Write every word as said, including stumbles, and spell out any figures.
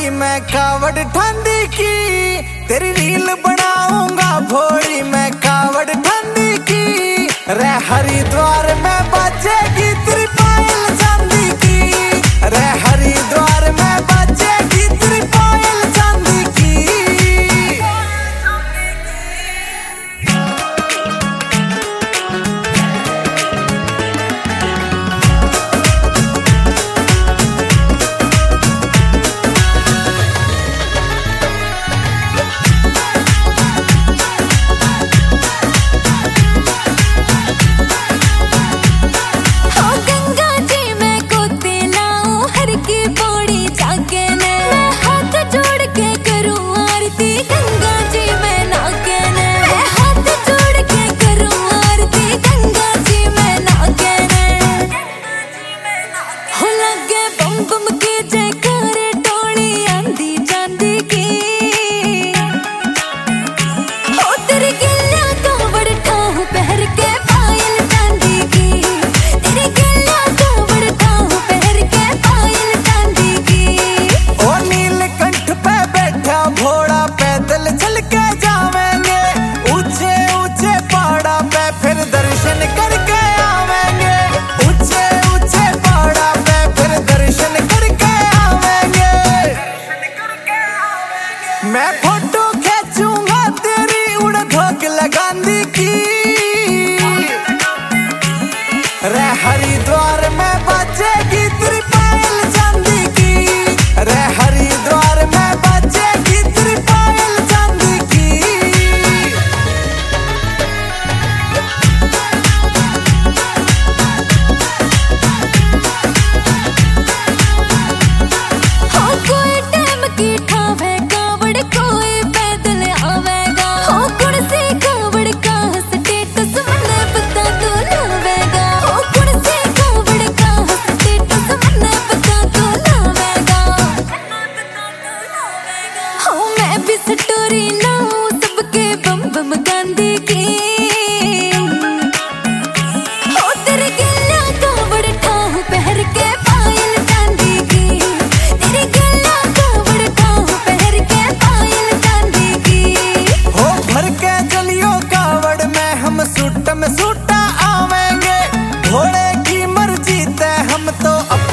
भोली मैं कावड़ ठंडी की, तेरी रील बनाऊंगा भोली मैं कावड़ ठंडी की। रे हरिद्वार में बजेगी तेरी पायल चांदी की, रे हरिद्वार में बजेगी तेरी पायल चांदी की। मैं फोटो खींचूंगा तेरी उड़ धोक लगांदी की, रे हरिद्वार में बजेगी तेरी पायल चांदी की, रे हरिद्वार में बजेगी तेरी पायल चांदी की। हो कोई टाइम की ठावे कोई पैदल आवेगा, हो कुर्सी कावड़ का स्टेटस मने पता तो लावेगा, हो कुर्सी कावड़ का स्टेटस मने पता तो लावेगा। हो मैं भी स्टोरी लाऊं सबके बम बम गांधी की, हो तेरे गिल्ला कावड़ ठाहू पहर के पायल चांदी की, तेरे गिल्ला कावड़ ठाहू पहर के सूट में सूटा आवेंगे, घोड़े की मर्जी ते हम तो